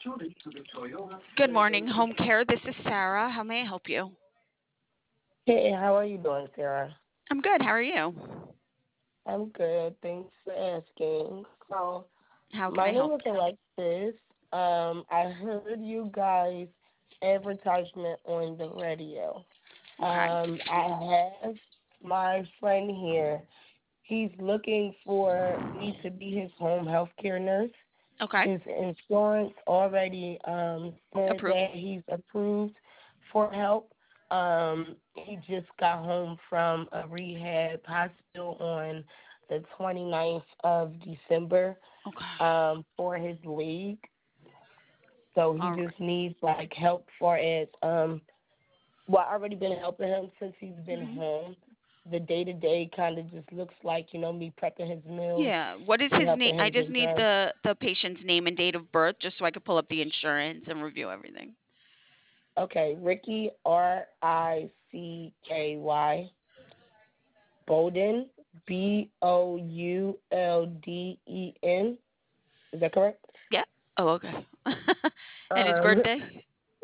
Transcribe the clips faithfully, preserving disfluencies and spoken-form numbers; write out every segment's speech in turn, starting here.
Good morning, home care. This is Sarah. How may I help you? Hey, how are you doing, Sarah? I'm good. How are you? I'm good. Thanks for asking. So, How can my I name help? is Alexis. Um, I heard you guys advertisement on the radio. Okay. Um, I have my friend here. He's looking for me to be his home health care nurse. Okay. His insurance already um, said Approved. that he's approved for help. Um, he just got home from a rehab hospital on the twenty-ninth of December Okay. um, for his leg. So he All just right. needs like help for it. Um, well, I already been helping him since he's been hmm home. The day to day kind of just looks like you know me prepping his meals, Yeah. What is me his name? helping I him just get need dressed. the the patient's name and date of birth, just so I could pull up the insurance and review everything. Okay, Ricky R I C K Y Bolden B O U L D E N. Is that correct? Yeah. Oh, okay. And his Um, birthday?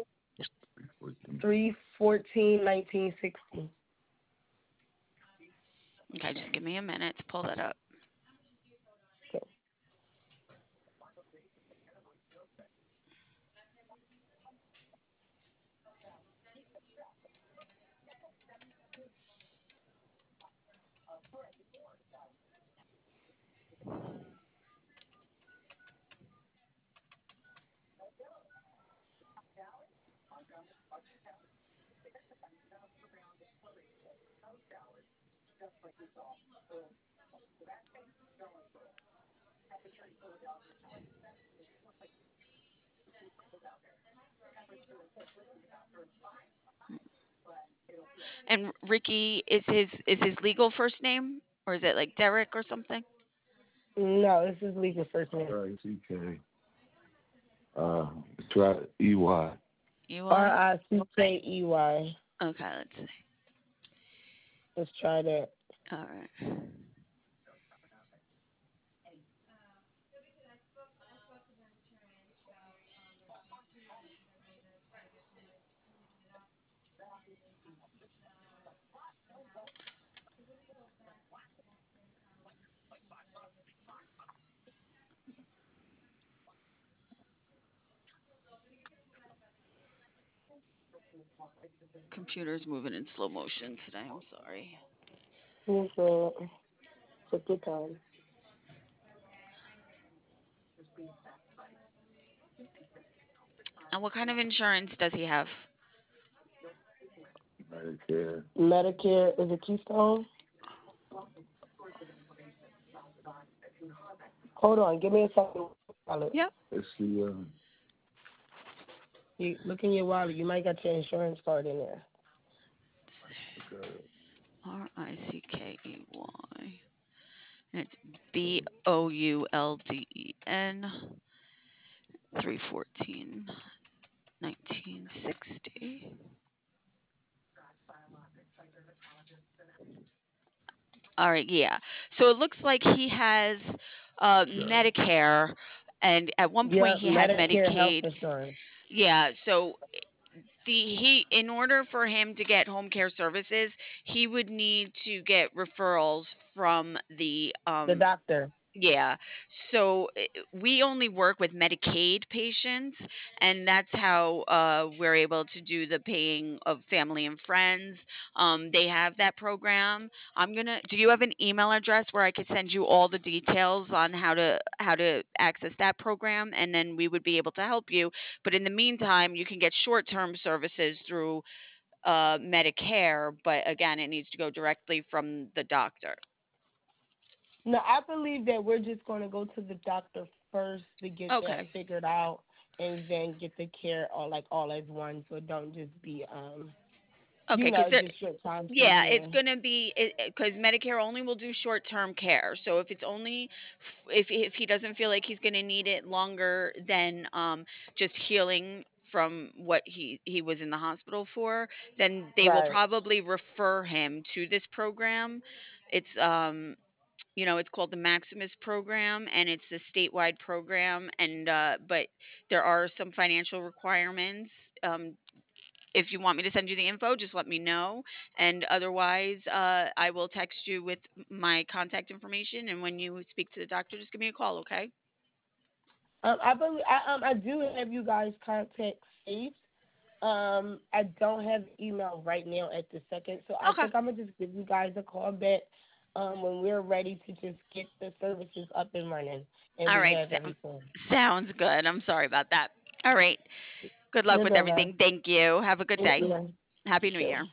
three fourteen nineteen sixty. Okay. Just give me a minute to pull that up. Okay. And Ricky is his is his legal first name, or is it like Derek or something? No, this is legal first name. R I C K. Uh, try E Y. You R are. I C K E Y. Okay. Let's see. Let's try that. All right. Computer's moving in slow motion today. I'm sorry. Here's the take your time. And what kind of insurance does he have? Medicare. Medicare is a Keystone. Hold on, give me a second. Wallet. Yep. Let's see. Uh, You look in your wallet. You might got your insurance card in there. okay. R I C K E Y. And it's B O U L D E N. three fourteen nineteen sixty. All right, yeah. So it looks like he has uh, Yeah. Medicare, and at one point Yeah, he had Medicare health Medicaid. insurance. Yeah, so the he in order for him to get home care services, he would need to get referrals from the The um doctor. yeah. So eh, we only work with Medicaid patients, and that's how uh, we're able to do the paying of family and friends. Um, they have that program. I'm gonna. Do you have an email address where I could send you all the details on how to how to access that program, and then we would be able to help you. But in the meantime, you can get short term services through uh, Medicare. But again, it needs to go directly from the doctor. No, I believe that we're just going to go to the doctor first to get that Okay. figured out, and then get the care all like all as one, so don't just be um, you Okay, because know, just short time yeah, it's treatment. gonna be because Medicare only will do short-term care. So if it's only f- if if he doesn't feel like he's gonna need it longer than um just healing from what he he was in the hospital for, then they will Right. probably refer him to this program. It's um you know, it's called the Maximus program, and it's a statewide program, and uh, but there are some financial requirements. Um, if you want me to send you the info, just let me know, and otherwise, uh, I will text you with my contact information. And when you speak to the doctor, just give me a call, okay? Um, I believe I um I do have you guys' contact saved. Um, I don't have email right now at the second, so I Okay. think I'm gonna just give you guys a call back um when we're ready to just get the services up and running and All we right. have Sound, everything. sounds good. I'm sorry about that. All right. Good luck No, with no, no. everything. Thank you. Have a good Thank day. you. Happy New Sure. Year.